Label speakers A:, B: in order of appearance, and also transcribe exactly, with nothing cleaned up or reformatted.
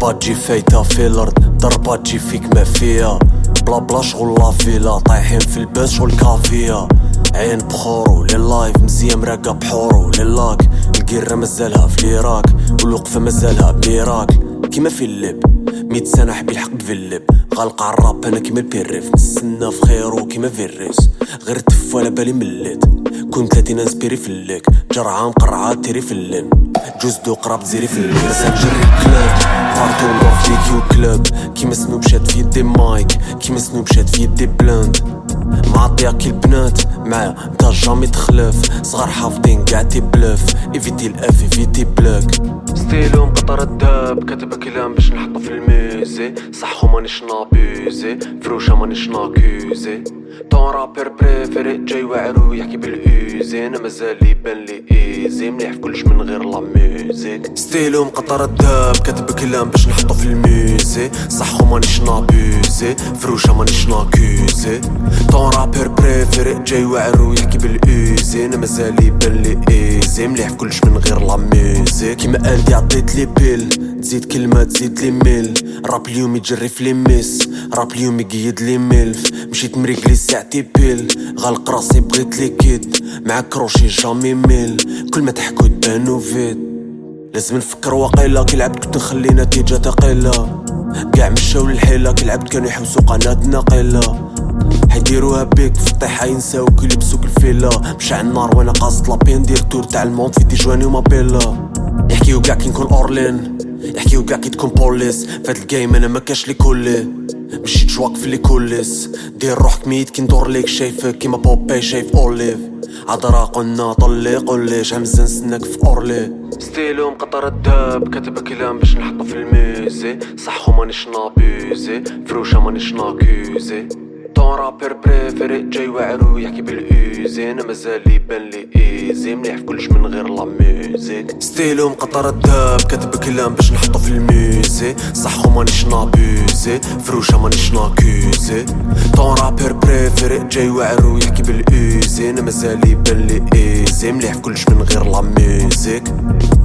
A: ضربات تجي فايتة في الارض، ضربات تجي فيك ما فيها، بلا بلا شغل لافيلا، طايحين في الباس شغل كافية. عين بخورو لللايف مزيان مراقة بحورو للاك، القيرة مازالها في العراق والوقفة مازالها بميراكل. كيما في اللب ميت سنة حبي الحق بفلب، غالقة عالراب انا كيما البيريف، نستنى في خيرو كيما فيريس، غير تف ولا بالي مليت، كون ثلاثين انسبيري في الليك، جرعة مقرعة تيري في اللين، جوز دو قراب زيري في الليل. رزان جري كلاب بارتو نروح في كيو كلاب، كيما سنوب شاد في يدي مايك، كيما سنوب شاد في يدي بلاند، معطيها كي البنات معايا نتا جامي تخلف، صغار حافظين قاع تي بلف، ايفيتي الاف ايفيتي بلاك. ستيلو مقطر الدهب كاتب كلام باش نحطو في الميزي، صحو مانيش نابيزي فروشة مانيش ناكوزي، طون رابر بريفيري جاي واعرو يحكي بالاوزي، انا مازال يبان لي ايزي مليح في كلش من غير لا ميوزيك. ستيلو مقطر الدهب كاتب كلام باش نحطو في الميزي، صحو مانيش نابيزي فروشة مانيش ناكوزي، طون رابر بريفيري جاي واعرو يحكي بالاوزي، انا مازال يبان لي ايزي مليح في كلش من غير لا ميوزيك. كيما قالدي عطيت لي بيل تزيد كلمة تزيد لي ميل، راب اليوم يجري في لي ميس، راب اليوم يقيد لي ميلف، مشيت مريقلي ساعتي بيل، غالق راسي بغيت لي كيد، مع كروشي جامي ميل، كل ما تحكو تبانو فيد، لازم نفكر واقيلا كي العبد كنت نخلي نتيجة تقيلة، قاع مشاو للحيلة كي العبد كانوا يحوسو قناة ناقلة، حيديروها بيك في الطيحة ينساوك يلبسوك الفيلا، مشاع النار وانا قاصد لابين ندير تور تاع الموند في تيجواني ومابيلا، يحكيو قاع كي نكون اورلين، يحكيو قاع كي تكون بوليس، فهاد الجيم انا مكاش لي كولي، مشيت جواك في لي كوليس، دير روحك ميت كي ندور ليك شايفك كيما بوباي شايف اوليف، عذرا قلنا طلي قولي شحال مزال نستناك في اورلي. ستيلو مقطر الدهب كاتب كلام باش نحطو في الميزي، صحو مانيش نابيزي فروشة مانيش ناكوزي، طون رابر بريفيري جاي واعرو يحكي بالاوزي، انا مازال يبان لي ايزي مليح في كلش من غير لا ميوزيك. ستيلو مقطر الدهب كاتب كلام باش نحطو في الميزي، صحو مانيش نابيزي فروشة مانيش ناكوزي، طون رابر بريفيري جاي واعرو يحكي بالاوزي، انا مازال يبان لي ايزي مليح في كلش من غير لا ميوزيك.